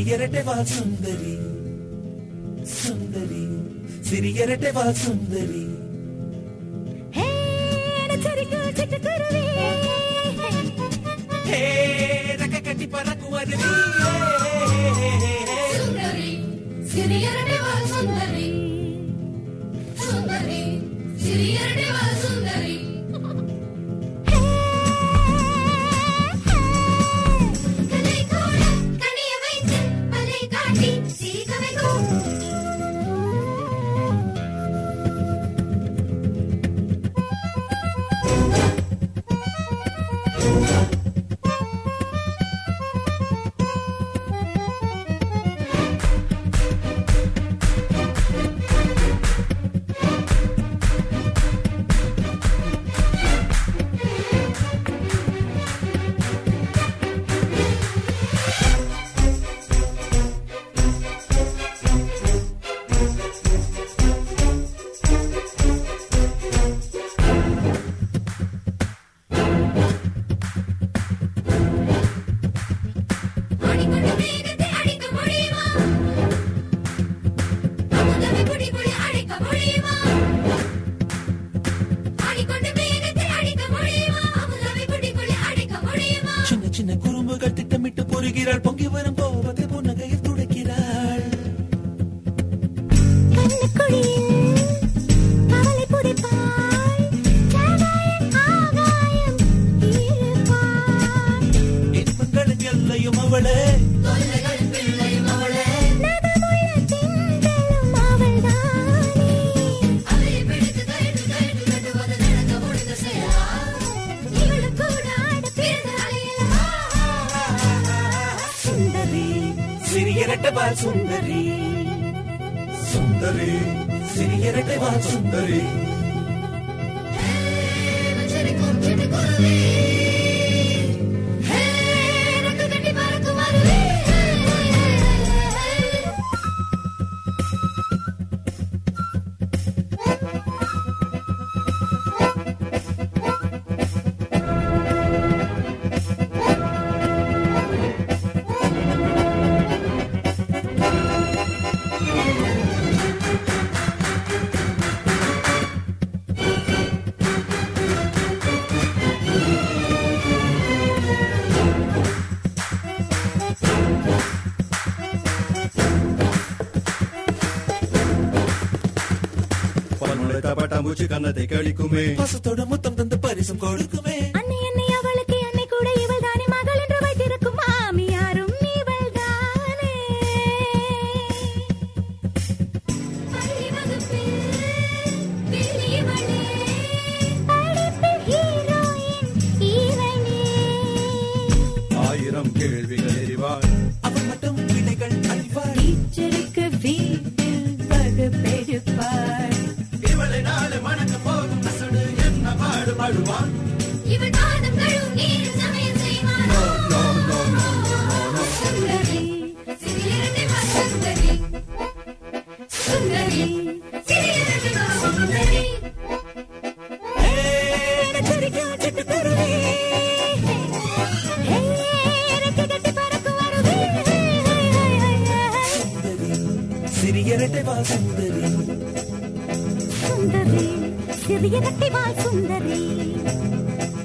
சிறியரட்டை வா சுந்தரி சுந்தரி சிறியரட்டை வா சுந்தரி ரக்க கட்டி பறக்கும் அருவி சுந்தரி சிறியரட்டை வா சுந்தரி சுந்தரி சிறியரட்டை வா சுந்தரி சின்ன குறும்புகள் திட்டமிட்டு பொறுகிறாள் பொங்கி வரும் கோபத்தை புன்னகையில் துடைக்கிறாள் இன்பங்களின் எல்லையும் அவளே சிறியரட்டை வா சுந்தரி சுந்தரி சிறியரட்டை வா சுந்தரி பட்டாம்பூச்சி கண்ணத்தை கழிக்குமே பசத்தோட முத்தம் தந்து பரிசும் கொடுக்குமே அன்னை என்னை அவளுக்கு அன்னை கூட இவள் தானே மகள் என்று வைத்திருக்கும் மாமியாரும் இவள் தானே பள்ளி வகுப்பில் இவளே படிப்பில் ஹீரோயின் இவளே ஆயிரம் கேள்விகள் எறிவாள் அவள் மட்டும் விடைகள் அறிவாள் டீச்சருக்கு வீட்டில் வகுப்பெடுப்பாள் இவளை நாளை மணக்க போகும் அசடு என்ன பாடுபாடுவான் இவள் பாதம் கழுவும் நீர் சமயம் செய்வாள் சுந்தரி சிறியரட்டை வா சுந்தரி சுந்தரி சிறியரட்டை வா சுந்தரி சிறியரட்டை வா சுந்தரி சுந்தரி சிறியரட்டை வா சுந்தரி